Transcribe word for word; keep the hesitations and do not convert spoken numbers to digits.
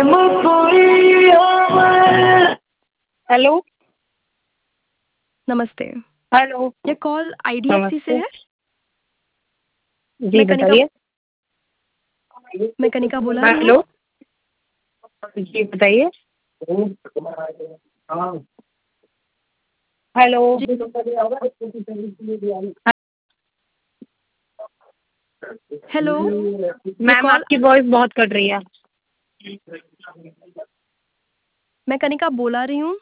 Hello. नमस्ते। Hello. ये call IDFC से नमस्ते। है? जी मैं कनिका बताइए। मैं कनिका बुला रही हूँ। हेलो। जी बताइए। हेलो। जी। हेलो, ये मैम कॉल आपकी वॉइस बहुत कट रही है। मैं कनिका बुला रही हूँ।